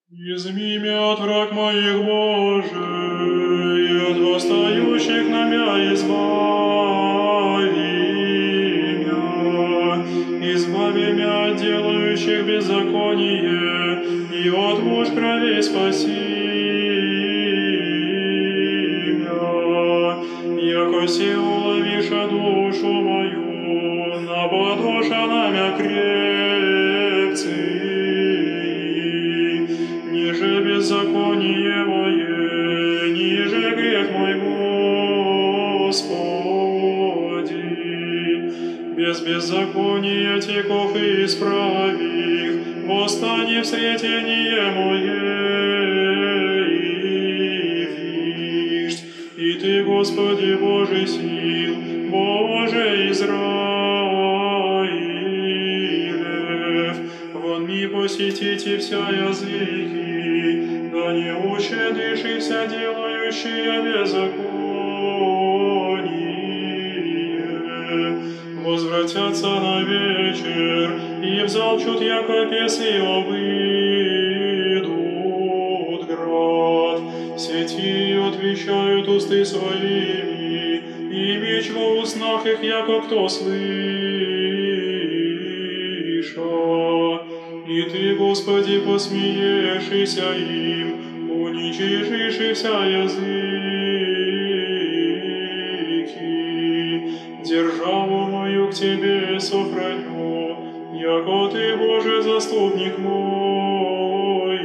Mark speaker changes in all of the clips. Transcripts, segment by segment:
Speaker 1: Изми мя от враг моих, Боже, и от восстающих на мя избави мя. Избави мя от делающих беззаконие, и от муж крови спаси мя. Яко се уловиша душу мою, нападоша на мя крепцы, ниже беззаконие мое, ниже грех мой, Господи. Без беззакония теков и исправих, восстани в сретение мое, и вишь. И Ты, Господи, Божий сил, Боже Израилев, вон ми посетите вся языки, да не ущедыши вся делающие беззаконие. Возвратятся на вечер, и взалчут, яко песы обыдут град. Сети отвечают усты своими, и меч во устнах их, яко кто слыша. И Ты, Господи, посмеешься им, уничижишь вся языки. Державу мою к Тебе сохраню, яко Ты, Боже, заступник мой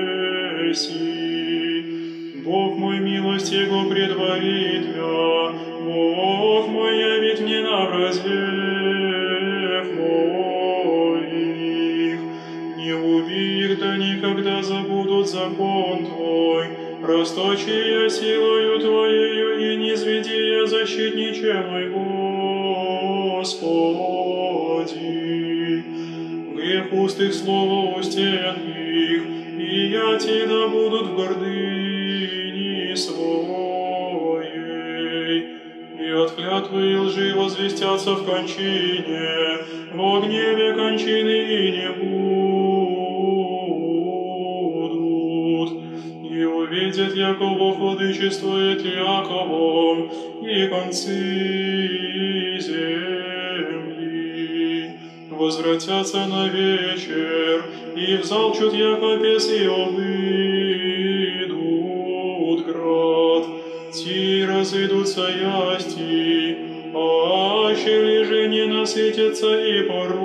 Speaker 1: еси. Бог мой, милость Его предварит мя, Бог мой явит мне на вразгнев моих. Не убей их, да никогда забудут закон Твой, расточи я силою Твоею, и не низведи я защитниче мой, Господи. Грех устых слова устен их, и яти да будут в гордыне своей. И от клятвы и лжи возвестятся в кончине, во гневе кончины и не будут. И увидят, яко Бог владычествует Яковом, и концы земли. Возвратятся на вечер, и взалчут, яко песы обыдут град. Ти разойдутся ясти, аще же не насытятся и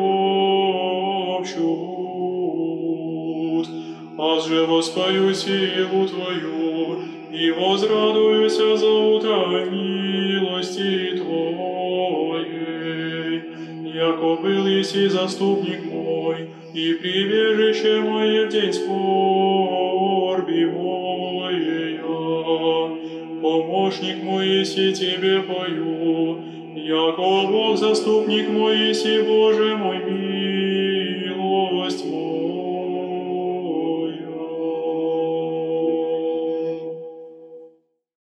Speaker 1: поропчут. Аз же воспою силу Твою, и возрадуюся за утро милости Твоей. Яко был еси заступник мой, и прибежище мое в день скорби моей. Помощник мой еси Тебе пою, яко Бог заступник мой еси, Боже мой милостивый.